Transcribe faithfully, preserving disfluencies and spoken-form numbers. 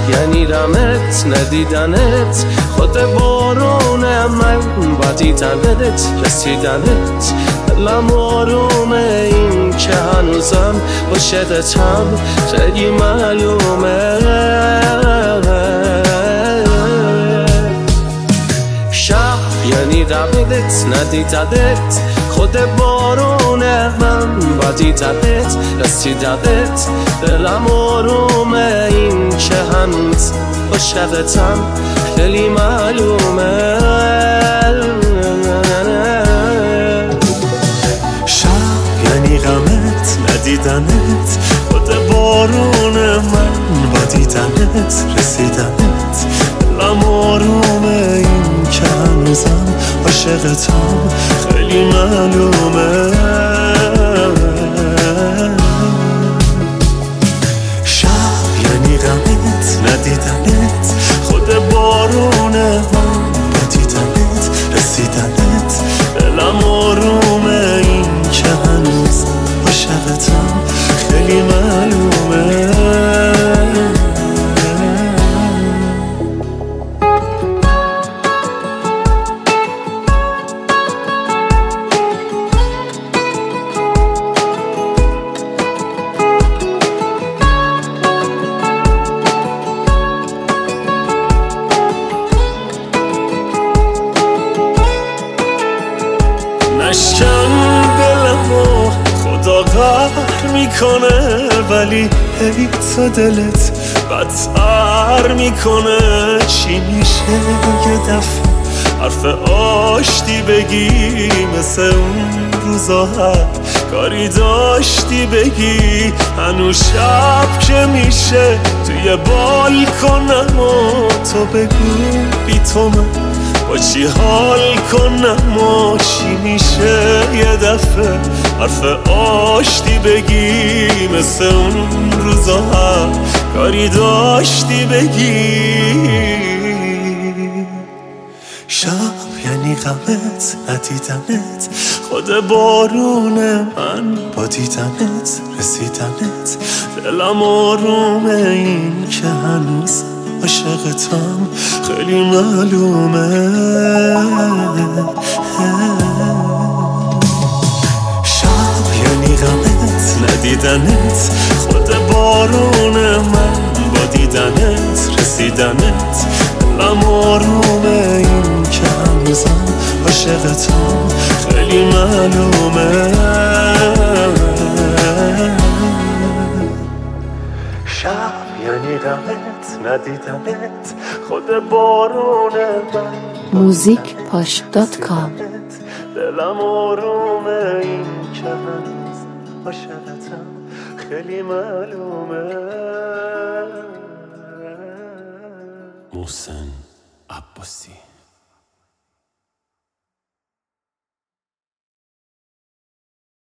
یعنی غمت ندیدنت، خود بارونه من با دیدنت رسیدنت. دلم آرومه این که هنوزم عاشقتم، خیلی معلومه. شب یعنی غمت ندیدنت، خود بارونه من با دیدنت رسیدنت. دلم آرومه این که هنوز عاشقتم، خیلی معلومه. شب یعنی غمت ندیدنت، خود بارونه من با دیدنت رسیدنت. دلم آرومه این که هنوزم عاشقتم، خیلی معلومه. شب یعنی غمت ندیدنت، خود بارونه من با دیدنت رسیدنت. دلم آرومه این که هنوز عاشقتم، خیلی معلومه. نشکن دلمو خدا قهر میکنه، ولی هی تو دلت بدتر میکنه. چی میشه یه دفعه حرف آشتی بگی، مثل اون روزا هر کاری داشتی بگی. هنوز شب که میشه توی بالکنم و تو بگو بی تو من با چی حال کنم و چی میشه یه دفعه حرف آشتی بگی، مثل اون روزا هر کاری داشتی بگی. شب یعنی غمت ندیدنت، خود بارونه من با دیدنت رسیدنت. دلم آرومه این که هنوز عاشقتم، خیلی معلومه. شب یعنی غمت ندیدنت، خود بارونه من با دیدنت رسیدنت. دلم آرومه این که هنوزم عاشقتم، خیلی معلومه. شب یعنی غمت ندیدنت، خود بارونه من موزیک پاش دات کام. دلم آرومه این که هنوز عاشقتم، خیلی معلومه. محسن عباسی.